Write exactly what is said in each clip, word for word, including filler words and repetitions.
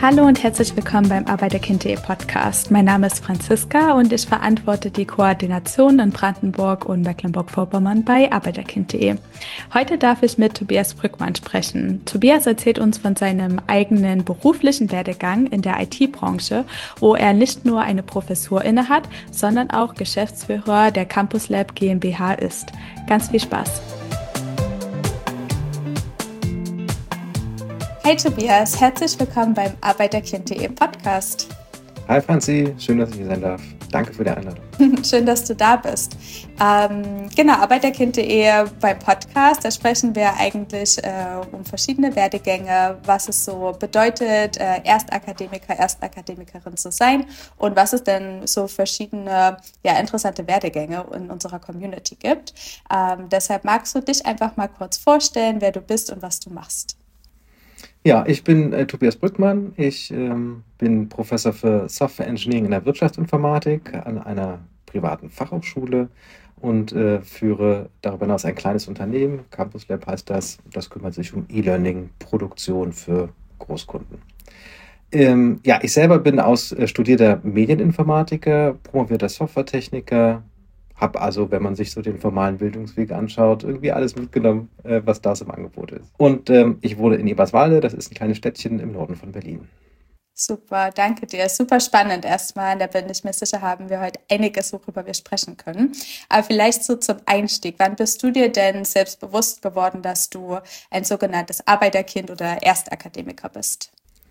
Hallo und herzlich willkommen beim Arbeiterkind.de Podcast. Mein Name ist Franziska und ich verantworte die Koordination in Brandenburg und Mecklenburg-Vorpommern bei Arbeiterkind.de. Heute darf ich mit Tobias Brückmann sprechen. Tobias erzählt uns von seinem eigenen beruflichen Werdegang in der I T-Branche, wo er nicht nur eine Professur innehat, sondern auch Geschäftsführer der Campus Lab GmbH ist. Ganz viel Spaß! Hey Tobias, herzlich willkommen beim Arbeiterkind.de Podcast. Hi Franzi, schön, dass ich hier sein darf. Danke für die Einladung. Schön, dass du da bist. Ähm, genau, Arbeiterkind.de beim Podcast, da sprechen wir eigentlich äh, um verschiedene Werdegänge, was es so bedeutet, äh, Erstakademiker, Erstakademikerin zu sein und was es denn so verschiedene, ja, interessante Werdegänge in unserer Community gibt. Ähm, deshalb magst du dich einfach mal kurz vorstellen, wer du bist und was du machst. Ja, ich bin äh, Tobias Brückmann. Ich ähm, bin Professor für Software Engineering in der Wirtschaftsinformatik an einer privaten Fachhochschule und äh, führe darüber hinaus ein kleines Unternehmen. Campus Lab heißt das. Das kümmert sich um E-Learning-Produktion für Großkunden. Ähm, ja, ich selber bin aus äh, studierter Medieninformatiker, promovierter Softwaretechniker. Habe also, wenn man sich so den formalen Bildungsweg anschaut, irgendwie alles mitgenommen, äh, was da so im Angebot ist. Und ähm, ich wohne in Eberswalde, das ist ein kleines Städtchen im Norden von Berlin. Super, danke dir. Super spannend erstmal. Da bin ich mir sicher, haben wir heute einiges, worüber wir sprechen können. Aber vielleicht so zum Einstieg. Wann bist du dir denn selbst bewusst geworden, dass du ein sogenanntes Arbeiterkind oder Erstakademiker bist?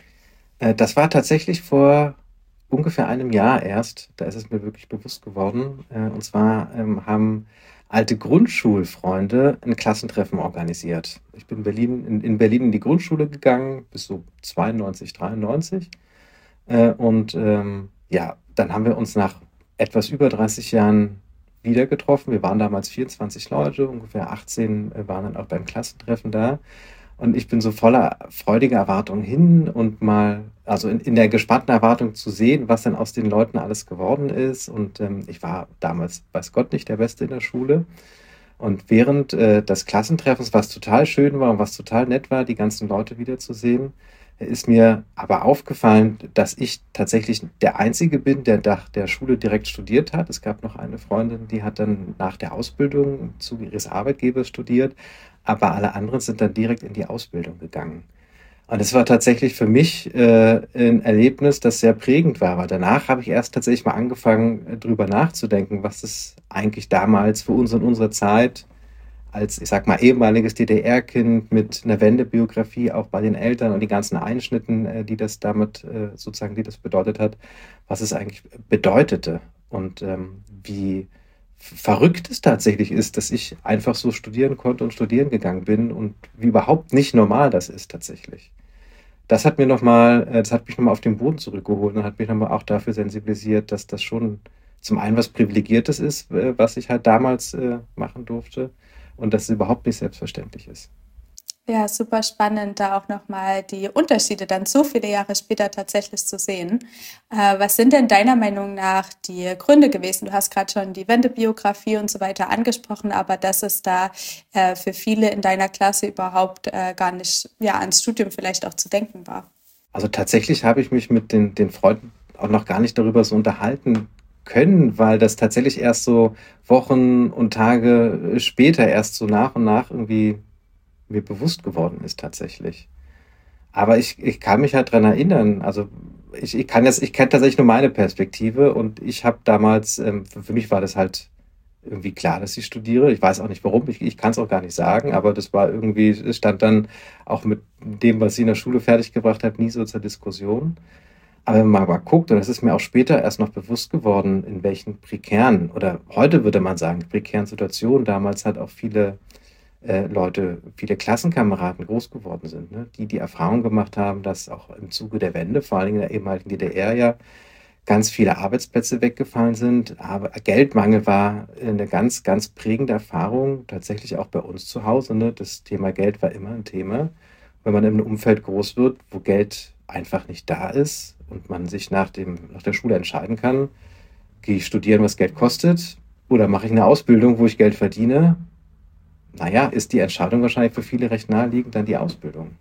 Äh, das war tatsächlich vor ungefähr einem Jahr erst, da ist es mir wirklich bewusst geworden. Äh, und zwar ähm, haben alte Grundschulfreunde ein Klassentreffen organisiert. Ich bin Berlin, in, in Berlin in die Grundschule gegangen, bis so zweiundneunzig, dreiundneunzig. Äh, und ähm, ja, dann haben wir uns nach etwas über dreißig Jahren wieder getroffen. Wir waren damals vierundzwanzig Leute, ungefähr achtzehn äh, waren dann auch beim Klassentreffen da. Und ich bin so voller freudiger Erwartung hin und mal, also in, in der gespannten Erwartung zu sehen, was denn aus den Leuten alles geworden ist. Und ähm, ich war damals, weiß Gott, nicht der Beste in der Schule. Und während äh, des Klassentreffens, was total schön war und was total nett war, die ganzen Leute wiederzusehen, ist mir aber aufgefallen, dass ich tatsächlich der Einzige bin, der nach der Schule direkt studiert hat. Es gab noch eine Freundin, die hat dann nach der Ausbildung im Zuge ihres Arbeitgebers studiert, aber alle anderen sind dann direkt in die Ausbildung gegangen. Und es war tatsächlich für mich äh, ein Erlebnis, das sehr prägend war, weil danach habe ich erst tatsächlich mal angefangen, drüber nachzudenken, was es eigentlich damals für uns und unsere Zeit als, ich sag mal, ehemaliges D D R-Kind mit einer Wendebiografie auch bei den Eltern und die ganzen Einschnitten, die das damit sozusagen, die das bedeutet hat, was es eigentlich bedeutete und ähm, wie verrückt es tatsächlich ist, dass ich einfach so studieren konnte und studieren gegangen bin und wie überhaupt nicht normal das ist tatsächlich. Das hat mir nochmal, das hat mich nochmal auf den Boden zurückgeholt und hat mich nochmal auch dafür sensibilisiert, dass das schon zum einen was Privilegiertes ist, was ich halt damals äh, machen durfte. Und dass es überhaupt nicht selbstverständlich ist. Ja, super spannend, da auch nochmal die Unterschiede dann so viele Jahre später tatsächlich zu sehen. Äh, was sind denn deiner Meinung nach die Gründe gewesen? Du hast gerade schon die Wendebiografie und so weiter angesprochen, aber dass es da äh, für viele in deiner Klasse überhaupt äh, gar nicht, ja, ans Studium vielleicht auch zu denken war. Also tatsächlich habe ich mich mit den, den Freunden auch noch gar nicht darüber so unterhalten können, weil das tatsächlich erst so Wochen und Tage später erst so nach und nach irgendwie mir bewusst geworden ist tatsächlich. Aber ich, ich kann mich halt dran erinnern, also ich, ich kann jetzt, ich kenne tatsächlich nur meine Perspektive und ich habe damals, ähm, für, für mich war das halt irgendwie klar, dass ich studiere. Ich weiß auch nicht warum, ich, ich kann es auch gar nicht sagen, aber das war irgendwie, es stand dann auch mit dem, was ich in der Schule fertiggebracht habe, nie so zur Diskussion. Aber wenn man mal guckt, und das ist mir auch später erst noch bewusst geworden, in welchen prekären, oder heute würde man sagen, prekären Situationen damals halt auch viele äh, Leute, viele Klassenkameraden groß geworden sind, ne? Die die Erfahrung gemacht haben, dass auch im Zuge der Wende, vor allen Dingen in der ehemaligen D D R ja, ganz viele Arbeitsplätze weggefallen sind. Aber Geldmangel war eine ganz, ganz prägende Erfahrung, tatsächlich auch bei uns zu Hause. Ne? Das Thema Geld war immer ein Thema. Wenn man in einem Umfeld groß wird, wo Geld einfach nicht da ist und man sich nach dem, nach der Schule entscheiden kann, gehe ich studieren, was Geld kostet, oder mache ich eine Ausbildung, wo ich Geld verdiene, naja, ist die Entscheidung wahrscheinlich für viele recht naheliegend dann die Ausbildung.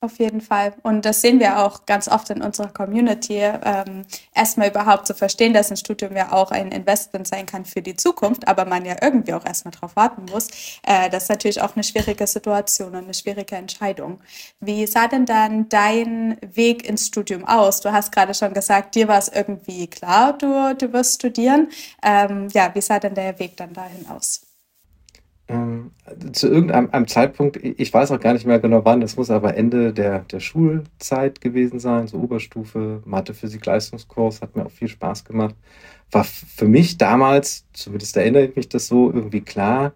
Auf jeden Fall. Und das sehen wir auch ganz oft in unserer Community. Ähm, erstmal überhaupt zu verstehen, dass ein Studium ja auch ein Investment sein kann für die Zukunft, aber man ja irgendwie auch erstmal drauf warten muss. Äh, das ist natürlich auch eine schwierige Situation und eine schwierige Entscheidung. Wie sah denn dann dein Weg ins Studium aus? Du hast gerade schon gesagt, dir war es irgendwie klar, du, du wirst studieren. Ähm, ja, wie sah denn der Weg dann dahin aus? Ähm, zu irgendeinem einem Zeitpunkt, ich weiß auch gar nicht mehr genau wann, das muss aber Ende der, der Schulzeit gewesen sein, so Oberstufe, Mathe, Physik, Leistungskurs, hat mir auch viel Spaß gemacht. War für mich damals, zumindest erinnere ich mich das so, irgendwie klar,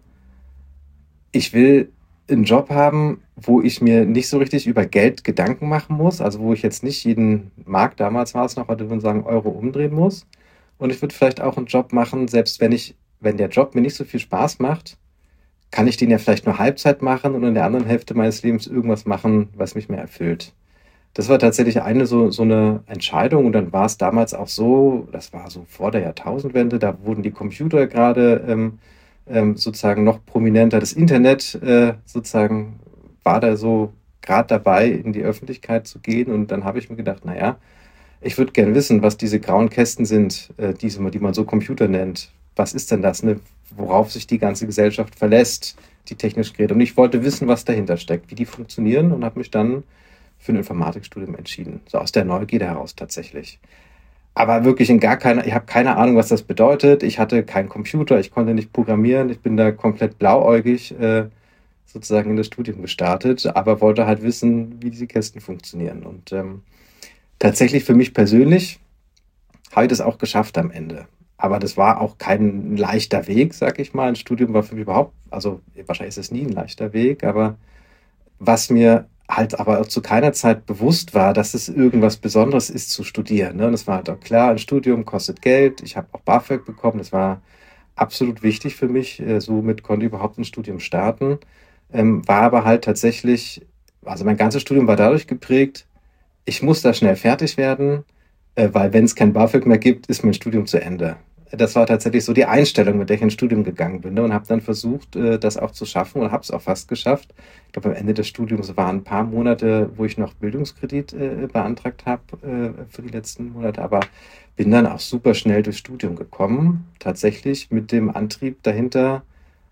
ich will einen Job haben, wo ich mir nicht so richtig über Geld Gedanken machen muss, also wo ich jetzt nicht jeden Mark, damals war es noch, heute würde man sagen, Euro umdrehen muss. Und ich würde vielleicht auch einen Job machen, selbst wenn ich, wenn der Job mir nicht so viel Spaß macht, kann ich den ja vielleicht nur Halbzeit machen und in der anderen Hälfte meines Lebens irgendwas machen, was mich mehr erfüllt. Das war tatsächlich eine so, so eine Entscheidung und dann war es damals auch so, das war so vor der Jahrtausendwende, da wurden die Computer gerade ähm, ähm, sozusagen noch prominenter. Das Internet äh, sozusagen war da so gerade dabei, in die Öffentlichkeit zu gehen und dann habe ich mir gedacht, naja, ich würde gerne wissen, was diese grauen Kästen sind, äh, diese, die man so Computer nennt. Was ist denn das, ne? Worauf sich die ganze Gesellschaft verlässt, die technischen Geräte. Und ich wollte wissen, was dahinter steckt, wie die funktionieren und habe mich dann für ein Informatikstudium entschieden. So aus der Neugierde heraus tatsächlich. Aber wirklich in gar keiner, ich habe keine Ahnung, was das bedeutet. Ich hatte keinen Computer, ich konnte nicht programmieren, ich bin da komplett blauäugig äh, sozusagen in das Studium gestartet, aber wollte halt wissen, wie diese Kästen funktionieren. Und ähm, tatsächlich für mich persönlich habe ich das auch geschafft am Ende. Aber das war auch kein leichter Weg, sag ich mal. Ein Studium war für mich überhaupt, also wahrscheinlich ist es nie ein leichter Weg, aber was mir halt aber auch zu keiner Zeit bewusst war, dass es irgendwas Besonderes ist zu studieren. Ne? Und es war halt auch klar, ein Studium kostet Geld. Ich habe auch BAföG bekommen. Das war absolut wichtig für mich. Äh, Somit konnte ich überhaupt ein Studium starten. Ähm, war aber halt tatsächlich, also mein ganzes Studium war dadurch geprägt, ich muss da schnell fertig werden, äh, weil wenn es kein BAföG mehr gibt, ist mein Studium zu Ende. Das war tatsächlich so die Einstellung, mit der ich ins Studium gegangen bin, ne, und habe dann versucht, äh, das auch zu schaffen und habe es auch fast geschafft. Ich glaube, am Ende des Studiums waren ein paar Monate, wo ich noch Bildungskredit äh, beantragt habe äh, für die letzten Monate, aber bin dann auch super schnell durchs Studium gekommen, tatsächlich mit dem Antrieb dahinter,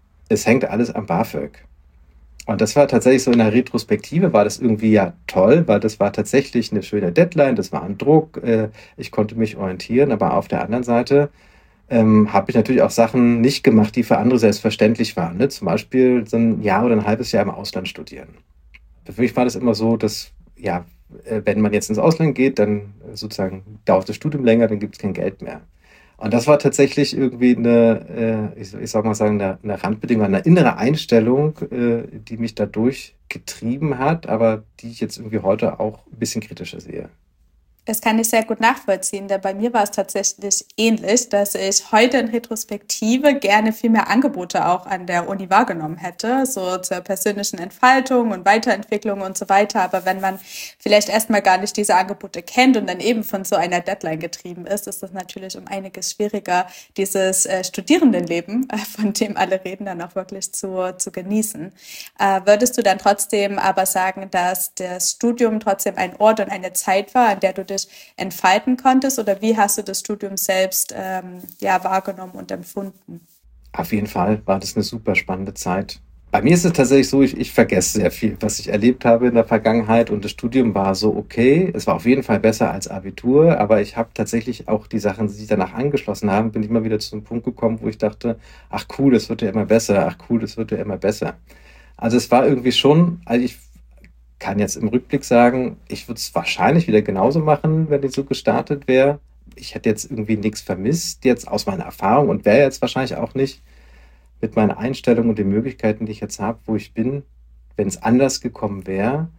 es hängt alles am BAföG. Und das war tatsächlich so in der Retrospektive, war das irgendwie ja toll, weil das war tatsächlich eine schöne Deadline, das war ein Druck, äh, ich konnte mich orientieren, aber auf der anderen Seite ähm, habe ich natürlich auch Sachen nicht gemacht, die für andere selbstverständlich waren. Ne? Zum Beispiel so ein Jahr oder ein halbes Jahr im Ausland studieren. Für mich war das immer so, dass, ja, äh, wenn man jetzt ins Ausland geht, dann äh, sozusagen dauert das Studium länger, dann gibt es kein Geld mehr. Und das war tatsächlich irgendwie eine, äh, ich, ich sag mal sagen, eine, eine Randbedingung, eine innere Einstellung, äh, die mich dadurch getrieben hat, aber die ich jetzt irgendwie heute auch ein bisschen kritischer sehe. Das kann ich sehr gut nachvollziehen, denn bei mir war es tatsächlich ähnlich, dass ich heute in Retrospektive gerne viel mehr Angebote auch an der Uni wahrgenommen hätte, so zur persönlichen Entfaltung und Weiterentwicklung und so weiter. Aber wenn man vielleicht erstmal gar nicht diese Angebote kennt und dann eben von so einer Deadline getrieben ist, ist das natürlich um einiges schwieriger, dieses äh, Studierendenleben, äh, von dem alle reden, dann auch wirklich zu, zu genießen. Äh, würdest du dann trotzdem aber sagen, dass das Studium trotzdem ein Ort und eine Zeit war, an der du dich entfalten konntest, oder wie hast du das Studium selbst ähm, ja, wahrgenommen und empfunden? Auf jeden Fall war das eine super spannende Zeit. Bei mir ist es tatsächlich so, ich, ich vergesse sehr viel, was ich erlebt habe in der Vergangenheit und das Studium war so okay. Es war auf jeden Fall besser als Abitur, aber ich habe tatsächlich auch die Sachen, die sich danach angeschlossen haben, bin ich immer wieder zu einem Punkt gekommen, wo ich dachte, ach cool, das wird ja immer besser, ach cool, das wird ja immer besser. Also es war irgendwie schon, also ich kann jetzt im Rückblick sagen, ich würde es wahrscheinlich wieder genauso machen, wenn ich so gestartet wäre. Ich hätte jetzt irgendwie nichts vermisst, jetzt aus meiner Erfahrung und wäre jetzt wahrscheinlich auch nicht mit meiner Einstellung und den Möglichkeiten, die ich jetzt habe, wo ich bin, wenn es anders gekommen wäre.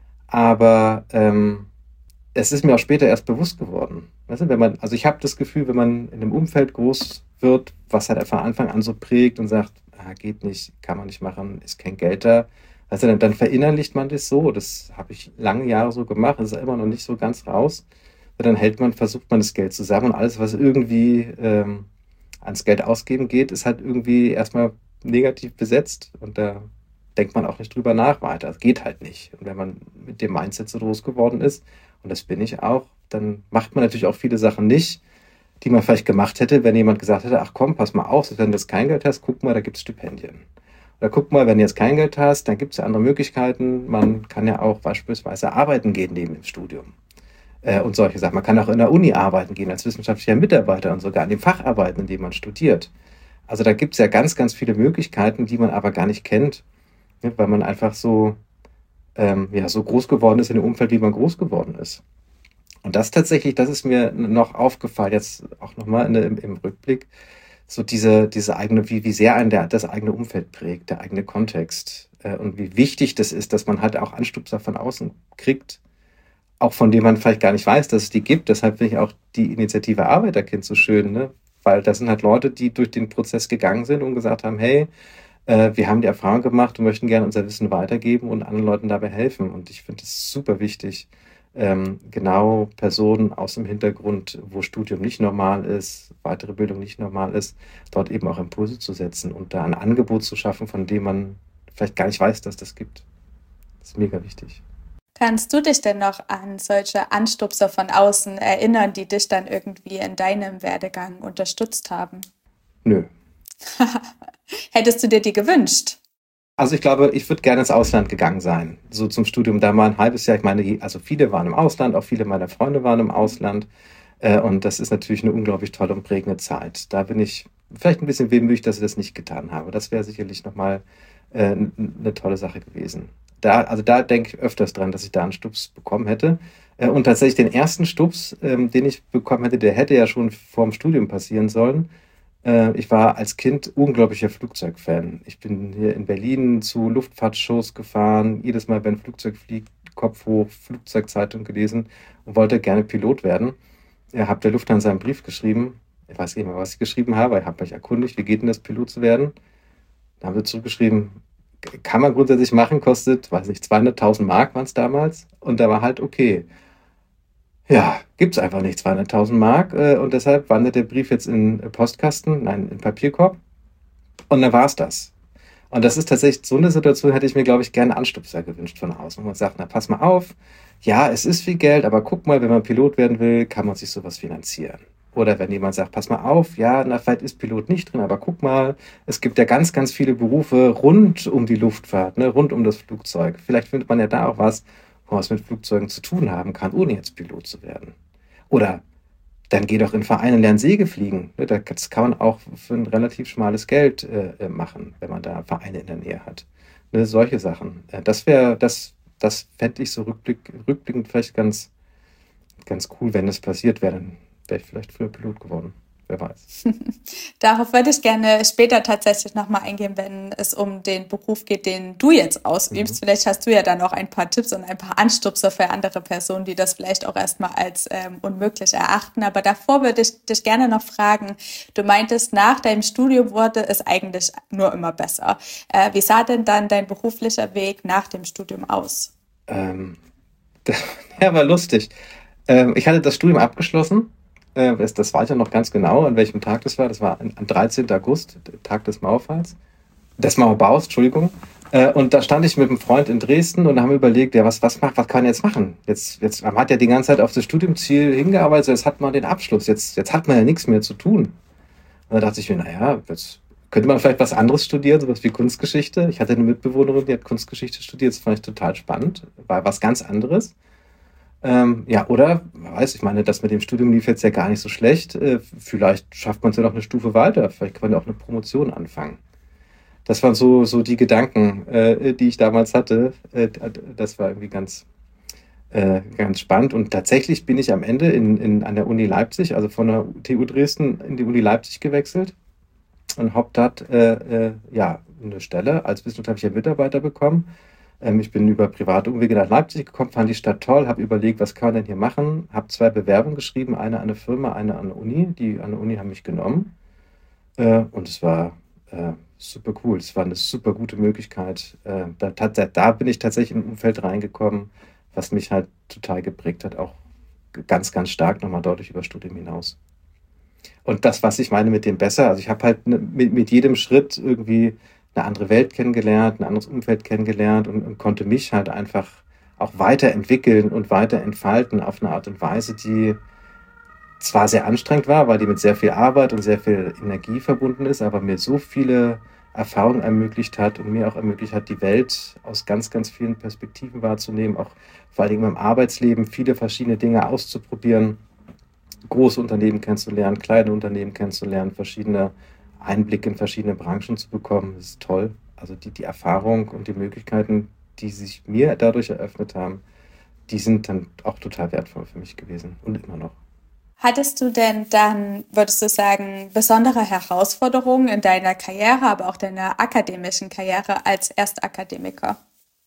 Aber ähm, es ist mir auch später erst bewusst geworden. Weißt du, wenn man, also ich habe das Gefühl, wenn man in einem Umfeld groß wird, was halt von Anfang an so prägt und sagt, ah, geht nicht, kann man nicht machen, ist kein Geld da. Also dann, dann verinnerlicht man das so. Das habe ich lange Jahre so gemacht, das ist immer noch nicht so ganz raus. Und dann hält man, versucht man das Geld zusammen und alles, was irgendwie ähm, ans Geld ausgeben geht, ist halt irgendwie erstmal negativ besetzt. Und da denkt man auch nicht drüber nach weiter. Es geht halt nicht. Und wenn man mit dem Mindset so groß geworden ist, und das bin ich auch, dann macht man natürlich auch viele Sachen nicht, die man vielleicht gemacht hätte, wenn jemand gesagt hätte, ach komm, pass mal auf, wenn du jetzt kein Geld hast, guck mal, da gibt es Stipendien. Oder guck mal, wenn du jetzt kein Geld hast, dann gibt es ja andere Möglichkeiten. Man kann ja auch beispielsweise arbeiten gehen neben dem Studium. Äh, und solche Sachen. Man kann auch in der Uni arbeiten gehen als wissenschaftlicher Mitarbeiter und sogar an dem Fach arbeiten, in dem man studiert. Also da gibt es ja ganz, ganz viele Möglichkeiten, die man aber gar nicht kennt, ne, weil man einfach so, ähm, ja, so groß geworden ist in dem Umfeld, wie man groß geworden ist. Und das tatsächlich, das ist mir noch aufgefallen, jetzt auch nochmal im, im Rückblick, so diese, diese eigene, wie, wie sehr einen der, das eigene Umfeld prägt, der eigene Kontext äh, und wie wichtig das ist, dass man halt auch Anstupser von außen kriegt, auch von denen man vielleicht gar nicht weiß, dass es die gibt. Deshalb finde ich auch die Initiative Arbeiterkind so schön, ne? Weil das sind halt Leute, die durch den Prozess gegangen sind und gesagt haben, hey, äh, wir haben die Erfahrung gemacht und möchten gerne unser Wissen weitergeben und anderen Leuten dabei helfen. Und ich finde es super wichtig, ähm, genau Personen aus dem Hintergrund, wo Studium nicht normal ist, weitere Bildung nicht normal ist, dort eben auch Impulse zu setzen und da ein Angebot zu schaffen, von dem man vielleicht gar nicht weiß, dass das gibt. Das ist mega wichtig. Kannst du dich denn noch an solche Anstupser von außen erinnern, die dich dann irgendwie in deinem Werdegang unterstützt haben? Nö. Hättest du dir die gewünscht? Also ich glaube, ich würde gerne ins Ausland gegangen sein, so zum Studium. Da mal ein halbes Jahr, ich meine, also viele waren im Ausland, auch viele meiner Freunde waren im Ausland. Äh, und das ist natürlich eine unglaublich tolle und prägende Zeit. Da bin ich vielleicht ein bisschen wehmütig, dass ich das nicht getan habe. Das wäre sicherlich nochmal äh, eine tolle Sache gewesen. Da, also da denke ich öfters dran, dass ich da einen Stups bekommen hätte. Äh, und tatsächlich den ersten Stups, ähm, den ich bekommen hätte, der hätte ja schon vor dem Studium passieren sollen. Ich war als Kind unglaublicher Flugzeugfan. Ich bin hier in Berlin zu Luftfahrtshows gefahren, jedes Mal, wenn ein Flugzeug fliegt, Kopf hoch, Flugzeugzeitung gelesen und wollte gerne Pilot werden. Ich habe der Lufthansa einen Brief geschrieben. Ich weiß nicht mehr, was ich geschrieben habe. Ich habe mich erkundigt, wie geht denn das, Pilot zu werden? Da haben sie zurückgeschrieben, kann man grundsätzlich machen, kostet, weiß nicht, zweihunderttausend Mark waren es damals. Und da war halt okay. Ja, gibt's einfach nicht, zweihunderttausend Mark. Äh, und deshalb wandert der Brief jetzt in Postkasten, nein, in Papierkorb. Und dann war's das. Und das ist tatsächlich so eine Situation, hätte ich mir, glaube ich, gerne Anstupser gewünscht von außen. Wo man sagt, na, pass mal auf. Ja, es ist viel Geld, aber guck mal, wenn man Pilot werden will, kann man sich sowas finanzieren. Oder wenn jemand sagt, pass mal auf, ja, na, vielleicht ist Pilot nicht drin, aber guck mal, es gibt ja ganz, ganz viele Berufe rund um die Luftfahrt, ne, rund um das Flugzeug. Vielleicht findet man ja da auch was, wo man es mit Flugzeugen zu tun haben kann, ohne jetzt Pilot zu werden. Oder dann geh doch in Vereine und lern Säge fliegen. Das kann man auch für ein relativ schmales Geld äh, machen, wenn man da Vereine in der Nähe hat. Ne, solche Sachen. Das wäre, das, das fände ich so rückblick, rückblickend vielleicht ganz, ganz cool, wenn das passiert wäre. Dann wäre ich vielleicht früher Pilot geworden. Wer weiß. Darauf würde ich gerne später tatsächlich nochmal eingehen, wenn es um den Beruf geht, den du jetzt ausübst. Mhm. Vielleicht hast du ja dann noch ein paar Tipps und ein paar Anstupser für andere Personen, die das vielleicht auch erstmal als ähm, unmöglich erachten. Aber davor würde ich dich gerne noch fragen, du meintest, nach deinem Studium wurde es eigentlich nur immer besser. Äh, wie sah denn dann dein beruflicher Weg nach dem Studium aus? Ähm, der war lustig. Ähm, ich hatte das Studium abgeschlossen. Das weiß ich ja noch ganz genau, an welchem Tag das war. Das war am dreizehnten August, Tag des Mauerfalls. Des Mauerbaus, Entschuldigung. Und da stand ich mit einem Freund in Dresden und haben überlegt, ja, was, was macht, was kann man jetzt machen? Jetzt, jetzt, man hat ja die ganze Zeit auf das Studiumziel hingearbeitet, jetzt hat man den Abschluss, jetzt, jetzt hat man ja nichts mehr zu tun. Und da dachte ich mir, naja, jetzt könnte man vielleicht was anderes studieren, sowas wie Kunstgeschichte. Ich hatte eine Mitbewohnerin, die hat Kunstgeschichte studiert, das fand ich total spannend, war was ganz anderes. Ähm, ja, oder, weiß ich meine, das mit dem Studium lief jetzt ja gar nicht so schlecht. Äh, vielleicht schafft man es ja noch eine Stufe weiter. Vielleicht kann man ja auch eine Promotion anfangen. Das waren so, so die Gedanken, äh, die ich damals hatte. Äh, das war irgendwie ganz, äh, ganz spannend. Und tatsächlich bin ich am Ende in, in, an der Uni Leipzig, also von der T U Dresden in die Uni Leipzig gewechselt und habe dort äh, äh, ja, eine Stelle als wissenschaftlicher Mitarbeiter bekommen. Ich bin über private Umwege nach Leipzig gekommen, fand die Stadt toll, habe überlegt, was kann man denn hier machen, habe zwei Bewerbungen geschrieben, eine an eine Firma, eine an der Uni. Die an der Uni haben mich genommen und es war äh, super cool, es war eine super gute Möglichkeit. Äh, da, da bin ich tatsächlich in ein Umfeld reingekommen, was mich halt total geprägt hat, auch ganz, ganz stark nochmal deutlich über Studium hinaus. Und das, was ich meine mit dem besser, also ich habe halt mit, mit jedem Schritt irgendwie eine andere Welt kennengelernt, ein anderes Umfeld kennengelernt und, und konnte mich halt einfach auch weiterentwickeln und weiter entfalten auf eine Art und Weise, die zwar sehr anstrengend war, weil die mit sehr viel Arbeit und sehr viel Energie verbunden ist, aber mir so viele Erfahrungen ermöglicht hat und mir auch ermöglicht hat, die Welt aus ganz, ganz vielen Perspektiven wahrzunehmen, auch vor allen Dingen im Arbeitsleben viele verschiedene Dinge auszuprobieren, große Unternehmen kennenzulernen, kleine Unternehmen kennenzulernen, verschiedene Einblicke in verschiedene Branchen zu bekommen. Das ist toll. Also die, die Erfahrung und die Möglichkeiten, die sich mir dadurch eröffnet haben, die sind dann auch total wertvoll für mich gewesen und immer noch. Hattest du denn dann, würdest du sagen, besondere Herausforderungen in deiner Karriere, aber auch deiner akademischen Karriere als Erstakademiker?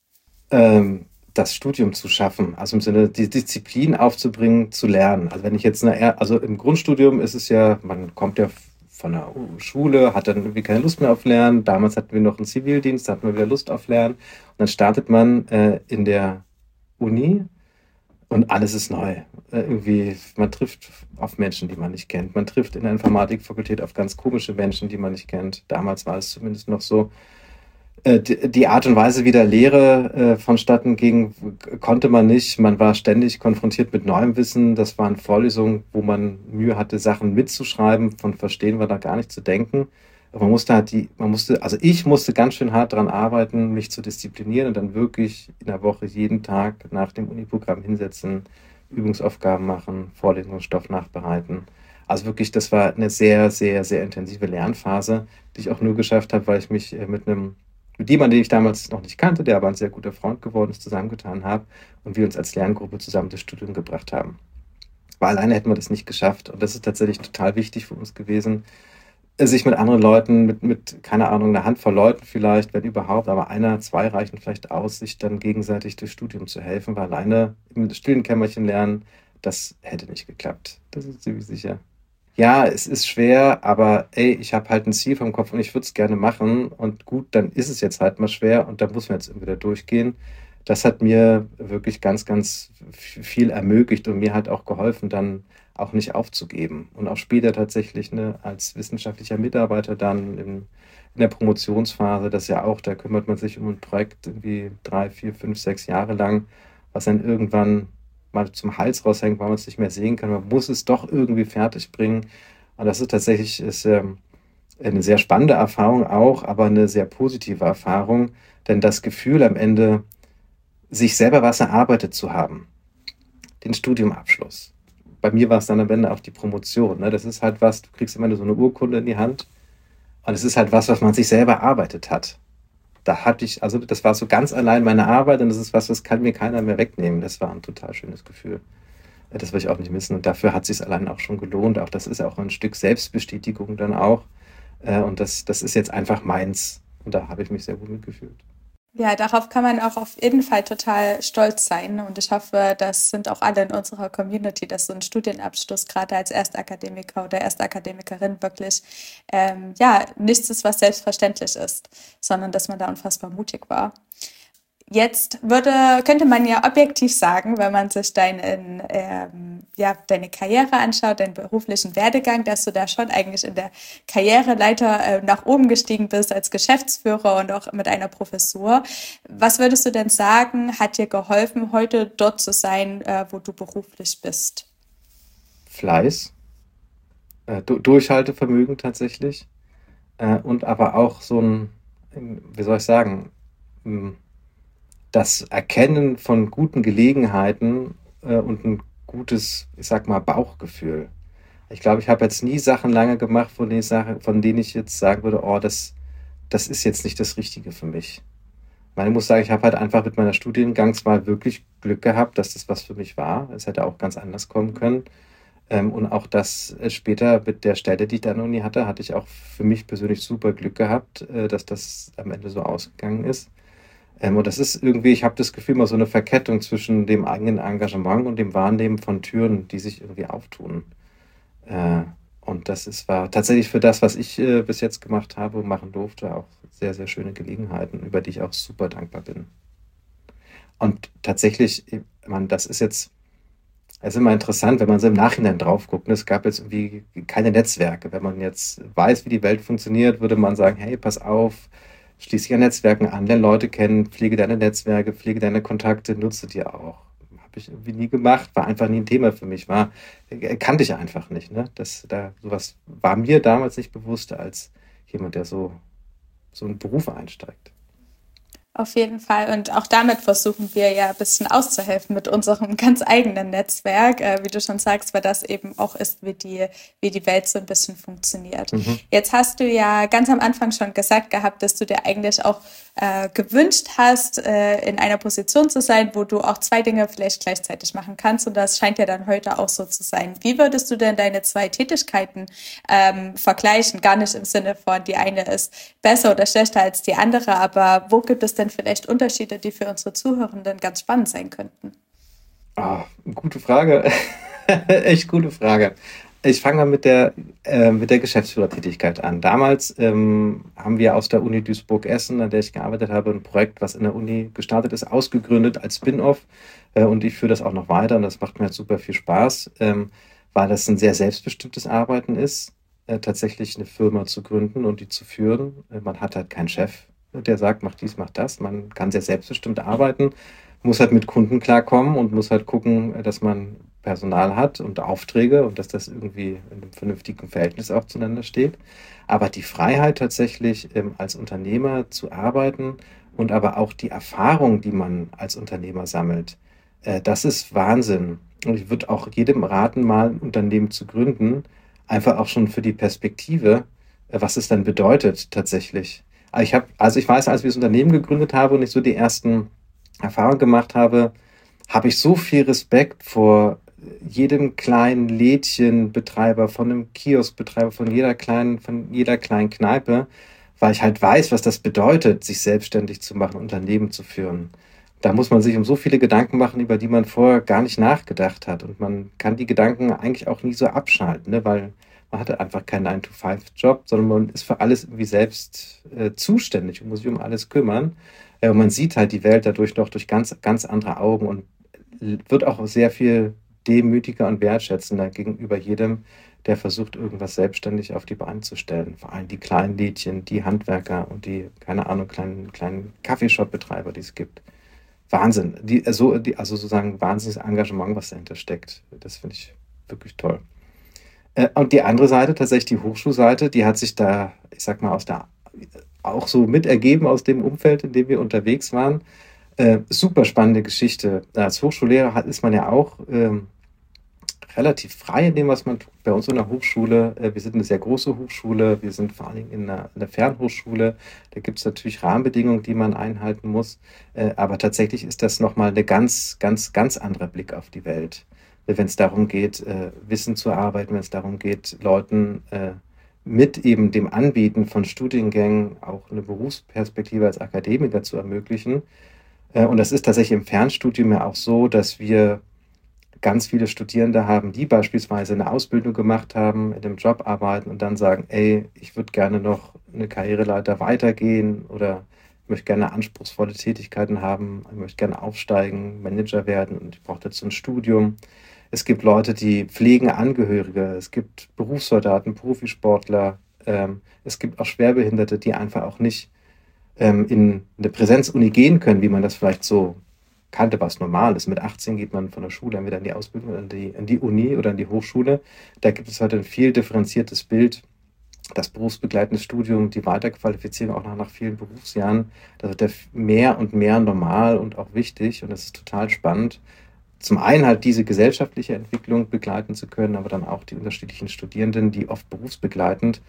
Ähm, das Studium zu schaffen, also im Sinne, die Disziplin aufzubringen, zu lernen. Also wenn ich jetzt, eine, also im Grundstudium ist es ja, man kommt ja von der Schule, hat dann irgendwie keine Lust mehr auf Lernen. Damals hatten wir noch einen Zivildienst, da hatten wir wieder Lust auf Lernen. Und dann startet man äh, in der Uni. Und alles ist neu. Äh, irgendwie, man trifft auf Menschen, die man nicht kennt. Man trifft in der Informatikfakultät auf ganz komische Menschen, die man nicht kennt. Damals war es zumindest noch so. Äh, die, die Art und Weise, wie da Lehre äh, vonstatten ging, konnte man nicht. Man war ständig konfrontiert mit neuem Wissen. Das waren Vorlesungen, wo man Mühe hatte, Sachen mitzuschreiben. Von Verstehen war da gar nicht zu denken. Man musste halt die, man musste, also ich musste ganz schön hart daran arbeiten, mich zu disziplinieren und dann wirklich in der Woche jeden Tag nach dem Uniprogramm hinsetzen, Übungsaufgaben machen, Vorlesungsstoff nachbereiten. Also wirklich, das war eine sehr, sehr, sehr intensive Lernphase, die ich auch nur geschafft habe, weil ich mich mit einem, mit jemandem, den ich damals noch nicht kannte, der aber ein sehr guter Freund geworden ist, zusammengetan habe und wir uns als Lerngruppe zusammen das Studium gebracht haben. Weil alleine hätten wir das nicht geschafft und das ist tatsächlich total wichtig für uns gewesen, sich mit anderen Leuten, mit, mit, keine Ahnung, einer Handvoll Leuten vielleicht, wenn überhaupt, aber einer, zwei reichen vielleicht aus, sich dann gegenseitig durchs Studium zu helfen, weil alleine im stillen Kämmerchen lernen, das hätte nicht geklappt. Das ist ziemlich sicher. Ja, es ist schwer, aber ey, ich habe halt ein Ziel vom Kopf und ich würde es gerne machen und gut, dann ist es jetzt halt mal schwer und da muss man jetzt irgendwie da durchgehen. Das hat mir wirklich ganz, ganz viel ermöglicht und mir hat auch geholfen, dann auch nicht aufzugeben. Und auch später tatsächlich ne, als wissenschaftlicher Mitarbeiter dann in, in der Promotionsphase, das ja auch, da kümmert man sich um ein Projekt irgendwie drei, vier, fünf, sechs Jahre lang, was dann irgendwann mal zum Hals raushängt, weil man es nicht mehr sehen kann. Man muss es doch irgendwie fertig bringen. Und das ist tatsächlich ist, ähm, eine sehr spannende Erfahrung auch, aber eine sehr positive Erfahrung, denn das Gefühl am Ende, sich selber was erarbeitet zu haben, den Studiumabschluss. Bei mir war es dann am Ende auch die Promotion. Ne? Das ist halt was, du kriegst immer so eine Urkunde in die Hand und es ist halt was, was man sich selber erarbeitet hat. Da hatte ich, also das war so ganz allein meine Arbeit und das ist was, das kann mir keiner mehr wegnehmen. Das war ein total schönes Gefühl. Das will ich auch nicht missen und dafür hat es sich allein auch schon gelohnt. Auch das ist auch ein Stück Selbstbestätigung dann auch und das, das ist jetzt einfach meins und da habe ich mich sehr gut mitgefühlt. Ja, darauf kann man auch auf jeden Fall total stolz sein und ich hoffe, das sind auch alle in unserer Community, dass so ein Studienabschluss gerade als Erstakademiker oder Erstakademikerin wirklich ähm, ja nichts ist, was selbstverständlich ist, sondern dass man da unfassbar mutig war. Jetzt würde, könnte man ja objektiv sagen, wenn man sich deinen, ähm, ja, deine Karriere anschaut, deinen beruflichen Werdegang, dass du da schon eigentlich in der Karriereleiter äh, nach oben gestiegen bist als Geschäftsführer und auch mit einer Professur. Was würdest du denn sagen, hat dir geholfen, heute dort zu sein, äh, wo du beruflich bist? Fleiß, äh, du- Durchhaltevermögen tatsächlich äh, und aber auch so ein, wie soll ich sagen, m, das Erkennen von guten Gelegenheiten äh, und ein gutes, ich sag mal, Bauchgefühl. Ich glaube, ich habe jetzt nie Sachen lange gemacht, von denen ich, sage, von denen ich jetzt sagen würde, oh, das, das ist jetzt nicht das Richtige für mich. Weil ich muss sagen, ich habe halt einfach mit meiner Studiengangswahl wirklich Glück gehabt, dass das was für mich war. Es hätte auch ganz anders kommen können. Ähm, und auch das äh, später mit der Stelle, die ich dann an der Uni hatte, hatte ich auch für mich persönlich super Glück gehabt, äh, dass das am Ende so ausgegangen ist. Ähm, und das ist irgendwie, ich habe das Gefühl, mal so eine Verkettung zwischen dem eigenen Engagement und dem Wahrnehmen von Türen, die sich irgendwie auftun. Äh, und das ist, war tatsächlich für das, was ich äh, bis jetzt gemacht habe und machen durfte, auch sehr, sehr schöne Gelegenheiten, über die ich auch super dankbar bin. Und tatsächlich, ich meine, das ist jetzt, es ist immer interessant, wenn man so im Nachhinein drauf guckt. Ne? Es gab jetzt irgendwie keine Netzwerke. Wenn man jetzt weiß, wie die Welt funktioniert, würde man sagen, hey, pass auf, schließ dich an Netzwerken an, lerne Leute kennen, pflege deine Netzwerke, pflege deine Kontakte, nutze die auch. Habe ich irgendwie nie gemacht, war einfach nie ein Thema für mich, war, äh, kannte ich einfach nicht. Ne? Das, da, sowas war mir damals nicht bewusst als jemand, der so, so in Berufe einsteigt. Auf jeden Fall. Und auch damit versuchen wir ja ein bisschen auszuhelfen mit unserem ganz eigenen Netzwerk, äh, wie du schon sagst, weil das eben auch ist, wie die, wie die Welt so ein bisschen funktioniert. Mhm. Jetzt hast du ja ganz am Anfang schon gesagt gehabt, dass du dir eigentlich auch äh, gewünscht hast, äh, in einer Position zu sein, wo du auch zwei Dinge vielleicht gleichzeitig machen kannst. Und das scheint ja dann heute auch so zu sein. Wie würdest du denn deine zwei Tätigkeiten ähm, vergleichen? Gar nicht im Sinne von, die eine ist besser oder schlechter als die andere, aber wo gibt es denn vielleicht Unterschiede, die für unsere Zuhörenden ganz spannend sein könnten? Ah, gute Frage. Echt gute Frage. Ich fange mal mit der, äh, mit der Geschäftsführertätigkeit an. Damals ähm, haben wir aus der Uni Duisburg-Essen, an der ich gearbeitet habe, ein Projekt, was in der Uni gestartet ist, ausgegründet als Spin-off. Äh, und ich führe das auch noch weiter und das macht mir jetzt super viel Spaß, ähm, weil das ein sehr selbstbestimmtes Arbeiten ist, äh, tatsächlich eine Firma zu gründen und die zu führen. Äh, man hat halt keinen Chef, der sagt, mach dies, mach das. Man kann sehr selbstbestimmt arbeiten, muss halt mit Kunden klarkommen und muss halt gucken, dass man Personal hat und Aufträge und dass das irgendwie in einem vernünftigen Verhältnis auch zueinander steht. Aber die Freiheit tatsächlich ähm, als Unternehmer zu arbeiten und aber auch die Erfahrung, die man als Unternehmer sammelt, äh, das ist Wahnsinn. Und ich würde auch jedem raten, mal ein Unternehmen zu gründen, einfach auch schon für die Perspektive, äh, was es dann bedeutet tatsächlich. Aber ich habe, also ich weiß, als wir das Unternehmen gegründet haben und ich so die ersten Erfahrungen gemacht habe, habe ich so viel Respekt vor jedem kleinen Lädchenbetreiber, von einem Kioskbetreiber, von jeder kleinen, von jeder kleinen Kneipe, weil ich halt weiß, was das bedeutet, sich selbstständig zu machen, Unternehmen zu führen. Da muss man sich um so viele Gedanken machen, über die man vorher gar nicht nachgedacht hat. Und man kann die Gedanken eigentlich auch nie so abschalten, ne? Weil man hatte einfach keinen nine to five Job, sondern man ist für alles irgendwie selbst äh, zuständig und muss sich um alles kümmern. Äh, und man sieht halt die Welt dadurch noch durch ganz, ganz andere Augen und wird auch sehr viel demütiger und wertschätzender gegenüber jedem, der versucht, irgendwas selbstständig auf die Beine zu stellen. Vor allem die kleinen Lädchen, die Handwerker und die, keine Ahnung, kleinen, kleinen Kaffeeshop-Betreiber, die es gibt. Wahnsinn. Die, also, die, also sozusagen wahnsinniges Engagement, was dahinter steckt. Das finde ich wirklich toll. Äh, und die andere Seite, tatsächlich die Hochschulseite, die hat sich da, ich sag mal, aus der, auch so mit ergeben aus dem Umfeld, in dem wir unterwegs waren. Äh, super spannende Geschichte. Als Hochschullehrer hat, ist man ja auch ähm, relativ frei in dem, was man tut. Bei uns in der Hochschule, äh, wir sind eine sehr große Hochschule, wir sind vor allen Dingen in einer, in einer Fernhochschule. Da gibt es natürlich Rahmenbedingungen, die man einhalten muss. Äh, aber tatsächlich ist das nochmal eine ganz, ganz, ganz anderer Blick auf die Welt. Wenn es darum geht, äh, Wissen zu erarbeiten, wenn es darum geht, Leuten äh, mit eben dem Anbieten von Studiengängen auch eine Berufsperspektive als Akademiker zu ermöglichen. Äh, und das ist tatsächlich im Fernstudium ja auch so, dass wir ganz viele Studierende haben, die beispielsweise eine Ausbildung gemacht haben, in einem Job arbeiten und dann sagen, ey, ich würde gerne noch eine Karriereleiter weitergehen oder ich möchte gerne anspruchsvolle Tätigkeiten haben, ich möchte gerne aufsteigen, Manager werden und ich brauche dazu ein Studium. Es gibt Leute, die pflegen Angehörige, es gibt Berufssoldaten, Profisportler, ähm, es gibt auch Schwerbehinderte, die einfach auch nicht ähm, in eine Präsenzuni gehen können, wie man das vielleicht so kannte, was normal ist. Mit achtzehn geht man von der Schule entweder in die Ausbildung oder in die, in die Uni oder in die Hochschule. Da gibt es heute ein viel differenziertes Bild. Das berufsbegleitende Studium, die Weiterqualifizierung auch nach, nach vielen Berufsjahren, das wird ja mehr und mehr normal und auch wichtig und das ist total spannend. Zum einen halt diese gesellschaftliche Entwicklung begleiten zu können, aber dann auch die unterschiedlichen Studierenden, die oft berufsbegleitend.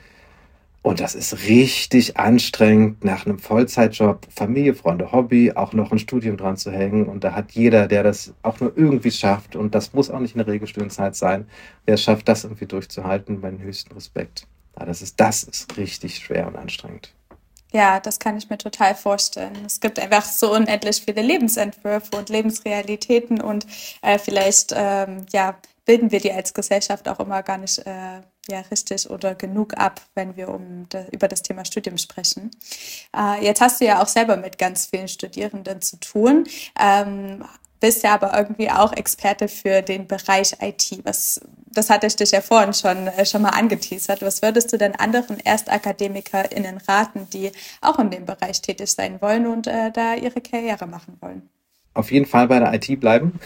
Und das ist richtig anstrengend, nach einem Vollzeitjob, Familie, Freunde, Hobby, auch noch ein Studium dran zu hängen. Und da hat jeder, der das auch nur irgendwie schafft, und das muss auch nicht in der Regelstudienzeit sein, wer es schafft, das irgendwie durchzuhalten, meinen höchsten Respekt. Ja, das ist, das ist richtig schwer und anstrengend. Ja, das kann ich mir total vorstellen. Es gibt einfach so unendlich viele Lebensentwürfe und Lebensrealitäten und äh, vielleicht ähm, ja, bilden wir die als Gesellschaft auch immer gar nicht äh, ja, richtig oder genug ab, wenn wir um de, über das Thema Studium sprechen. Äh, jetzt hast du ja auch selber mit ganz vielen Studierenden zu tun. Ähm, bist ja aber irgendwie auch Experte für den Bereich I T. Was, das hatte ich dich ja vorhin schon, äh, schon mal angeteasert. Was würdest du denn anderen ErstakademikerInnen raten, die auch in dem Bereich tätig sein wollen und äh, da ihre Karriere machen wollen? Auf jeden Fall bei der I T bleiben.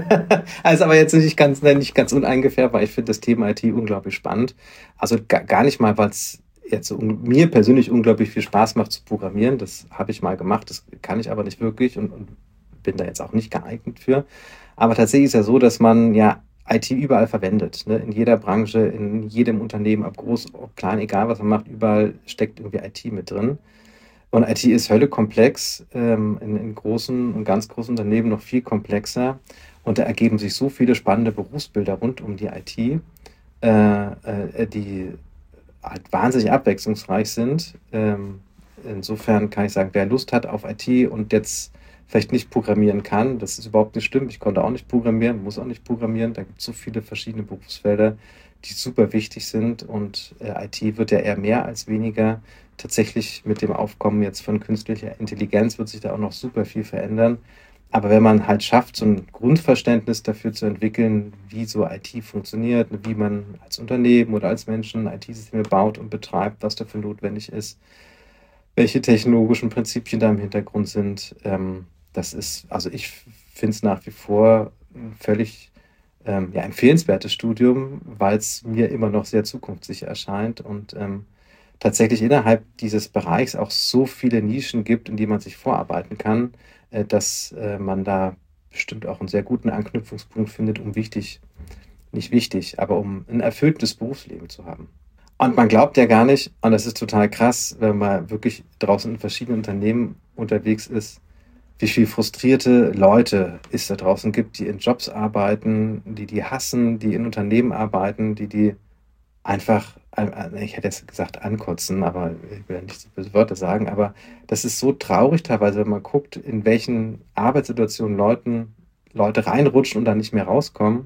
Also aber jetzt nicht ganz, nicht ganz uneingefärbt, weil ich finde das Thema I T unglaublich spannend. Also gar, gar nicht mal, weil es jetzt un- mir persönlich unglaublich viel Spaß macht zu programmieren. Das habe ich mal gemacht, das kann ich aber nicht wirklich und, und bin da jetzt auch nicht geeignet für. Aber tatsächlich ist ja so, dass man ja I T überall verwendet. Ne? In jeder Branche, in jedem Unternehmen, ob groß, ob klein, egal was man macht, überall steckt irgendwie I T mit drin. Und I T ist höllekomplex, ähm, in, in großen und ganz großen Unternehmen noch viel komplexer. Und da ergeben sich so viele spannende Berufsbilder rund um die I T, äh, äh, die halt wahnsinnig abwechslungsreich sind. Ähm, insofern kann ich sagen, wer Lust hat auf I T und jetzt vielleicht nicht programmieren kann, das ist überhaupt nicht schlimm. Ich konnte auch nicht programmieren, muss auch nicht programmieren. Da gibt es so viele verschiedene Berufsfelder, die super wichtig sind. Und äh, I T wird ja eher mehr als weniger. Tatsächlich mit dem Aufkommen jetzt von künstlicher Intelligenz wird sich da auch noch super viel verändern. Aber wenn man halt schafft, so ein Grundverständnis dafür zu entwickeln, wie so I T funktioniert, wie man als Unternehmen oder als Menschen I T-Systeme baut und betreibt, was dafür notwendig ist, welche technologischen Prinzipien da im Hintergrund sind, ähm, das ist, also ich finde es nach wie vor ein völlig ähm, ja, empfehlenswertes Studium, weil es mir immer noch sehr zukunftssicher erscheint und ähm, tatsächlich innerhalb dieses Bereichs auch so viele Nischen gibt, in die man sich vorarbeiten kann, äh, dass äh, man da bestimmt auch einen sehr guten Anknüpfungspunkt findet, um wichtig, nicht wichtig, aber um ein erfülltes Berufsleben zu haben. Und man glaubt ja gar nicht, und das ist total krass, wenn man wirklich draußen in verschiedenen Unternehmen unterwegs ist, wie viel frustrierte Leute es da draußen gibt, die in Jobs arbeiten, die die hassen, die in Unternehmen arbeiten, die die einfach, äh, ich hätte jetzt gesagt ankotzen, aber ich will ja nicht so böse Wörter sagen, aber das ist so traurig teilweise, wenn man guckt, in welchen Arbeitssituationen Leuten, Leute reinrutschen und dann nicht mehr rauskommen.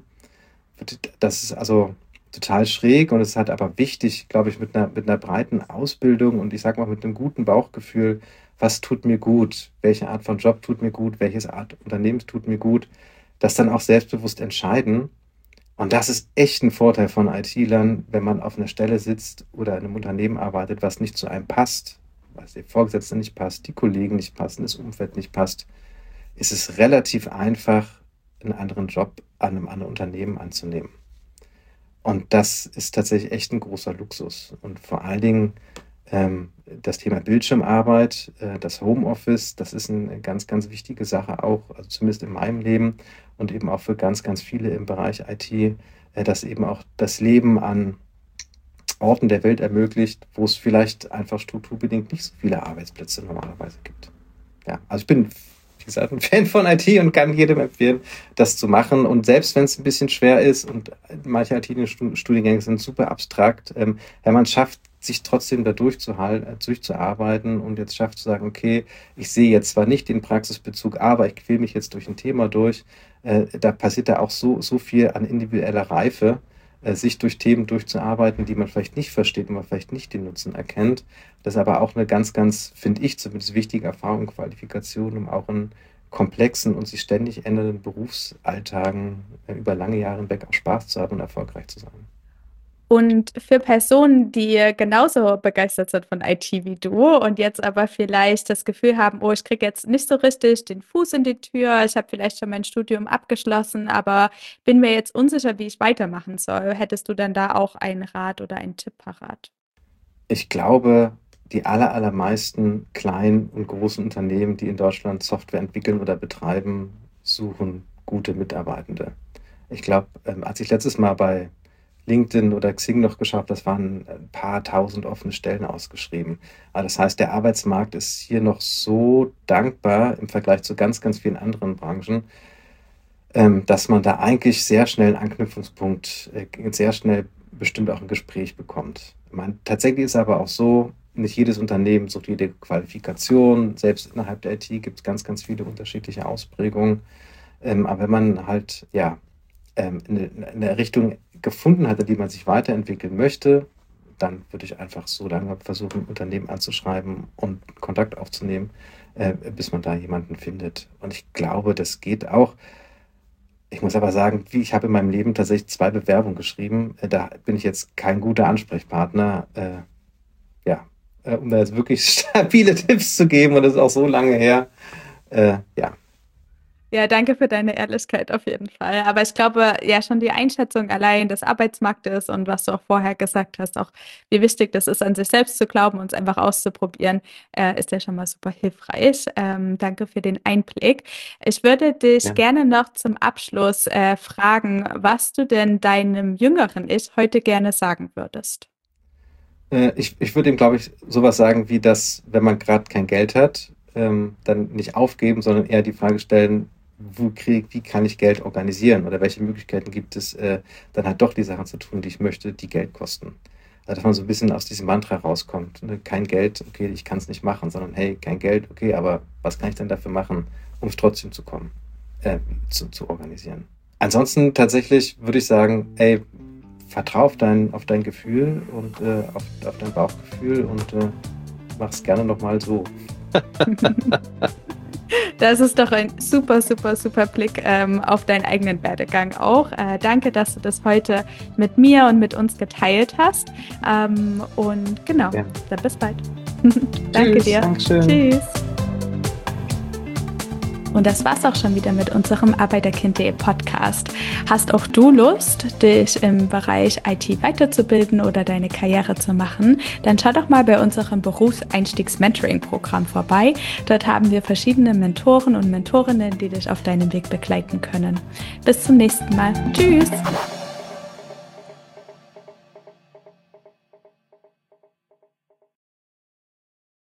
Das ist also total schräg und es ist halt aber wichtig, glaube ich, mit einer, mit einer breiten Ausbildung und ich sage mal mit einem guten Bauchgefühl, was tut mir gut, welche Art von Job tut mir gut, welches Art Unternehmens tut mir gut, das dann auch selbstbewusst entscheiden. Und das ist echt ein Vorteil von I T-Lern, wenn man auf einer Stelle sitzt oder in einem Unternehmen arbeitet, was nicht zu einem passt, was der Vorgesetzte nicht passt, die Kollegen nicht passen, das Umfeld nicht passt, ist es relativ einfach, einen anderen Job an einem anderen Unternehmen anzunehmen. Und das ist tatsächlich echt ein großer Luxus. Und vor allen Dingen ähm, das Thema Bildschirmarbeit, äh, das Homeoffice, das ist eine ganz, ganz wichtige Sache auch, also zumindest in meinem Leben und eben auch für ganz, ganz viele im Bereich I T, äh, dass eben auch das Leben an Orten der Welt ermöglicht, wo es vielleicht einfach strukturbedingt nicht so viele Arbeitsplätze normalerweise gibt. Ja, also ich bin, wie gesagt, ein Fan von I T und kann jedem empfehlen, das zu machen. Und selbst wenn es ein bisschen schwer ist und manche I T-Studiengänge sind super abstrakt, ähm, wenn man es schafft, sich trotzdem da durchzuhalten, äh, durchzuarbeiten und jetzt schafft zu sagen, okay, ich sehe jetzt zwar nicht den Praxisbezug, aber ich quäle mich jetzt durch ein Thema durch, äh, da passiert da auch so, so viel an individueller Reife, äh, sich durch Themen durchzuarbeiten, die man vielleicht nicht versteht und man vielleicht nicht den Nutzen erkennt. Das ist aber auch eine ganz, ganz, finde ich zumindest, wichtige Erfahrung und Qualifikation, um auch in komplexen und sich ständig ändernden Berufsalltagen äh, über lange Jahre hinweg auch Spaß zu haben und erfolgreich zu sein. Und für Personen, die genauso begeistert sind von I T wie du und jetzt aber vielleicht das Gefühl haben, oh, ich kriege jetzt nicht so richtig den Fuß in die Tür, ich habe vielleicht schon mein Studium abgeschlossen, aber bin mir jetzt unsicher, wie ich weitermachen soll. Hättest du denn da auch einen Rat oder einen Tipp parat? Ich glaube, die aller, allermeisten kleinen und großen Unternehmen, die in Deutschland Software entwickeln oder betreiben, suchen gute Mitarbeitende. Ich glaube, ähm, als ich letztes Mal bei LinkedIn oder Xing noch geschaut habe, das waren ein paar tausend offene Stellen ausgeschrieben. Also das heißt, der Arbeitsmarkt ist hier noch so dankbar im Vergleich zu ganz, ganz vielen anderen Branchen, ähm, dass man da eigentlich sehr schnell einen Anknüpfungspunkt, äh, sehr schnell bestimmt auch ein Gespräch bekommt. Ich meine, tatsächlich ist es aber auch so, nicht jedes Unternehmen sucht jede Qualifikation. Selbst innerhalb der I T gibt es ganz, ganz viele unterschiedliche Ausprägungen. Ähm, aber wenn man halt ja ähm, in eine, in eine Richtung gefunden hat, in die man sich weiterentwickeln möchte, dann würde ich einfach so lange versuchen, ein Unternehmen anzuschreiben und Kontakt aufzunehmen, äh, bis man da jemanden findet. Und ich glaube, das geht auch. Ich muss aber sagen, wie ich habe in meinem Leben tatsächlich zwei Bewerbungen geschrieben. Äh, da bin ich jetzt kein guter Ansprechpartner. Äh, ja, äh, um da jetzt wirklich stabile Tipps zu geben, und das ist auch so lange her. Äh, ja. Ja, danke für deine Ehrlichkeit auf jeden Fall. Aber ich glaube, ja, schon die Einschätzung allein des Arbeitsmarktes und was du auch vorher gesagt hast, auch wie wichtig das ist, an sich selbst zu glauben und es einfach auszuprobieren, äh, ist ja schon mal super hilfreich. Ähm, danke für den Einblick. Ich würde dich Ja. gerne noch zum Abschluss äh, fragen, was du denn deinem jüngeren Ich heute gerne sagen würdest. Äh, ich, ich würde ihm, glaube ich, sowas sagen wie, dass, wenn man gerade kein Geld hat, ähm, dann nicht aufgeben, sondern eher die Frage stellen, wo krieg, wie kann ich Geld organisieren oder welche Möglichkeiten gibt es, äh, dann halt doch die Sachen zu tun, die ich möchte, die Geld kosten. Also, dass man so ein bisschen aus diesem Mantra rauskommt. Ne? Kein Geld, okay, ich kann es nicht machen, sondern hey, kein Geld, okay, aber was kann ich denn dafür machen, um es trotzdem zu kommen, äh, zu, zu organisieren. Ansonsten tatsächlich würde ich sagen, ey, vertrau auf dein, auf dein Gefühl und äh, auf, auf dein Bauchgefühl und äh, mach es gerne nochmal so. Das ist doch ein super, super, super Blick ähm, auf deinen eigenen Werdegang auch. Äh, danke, dass du das heute mit mir und mit uns geteilt hast. Ähm, und genau, ja. Dann bis bald. Danke Tschüss, dir. Dankeschön. Tschüss. Und das war's auch schon wieder mit unserem Arbeiterkind punkt de Podcast. Hast auch du Lust, dich im Bereich I T weiterzubilden oder deine Karriere zu machen? Dann schau doch mal bei unserem Berufseinstiegs-Mentoring-Programm vorbei. Dort haben wir verschiedene Mentoren und Mentorinnen, die dich auf deinem Weg begleiten können. Bis zum nächsten Mal. Tschüss!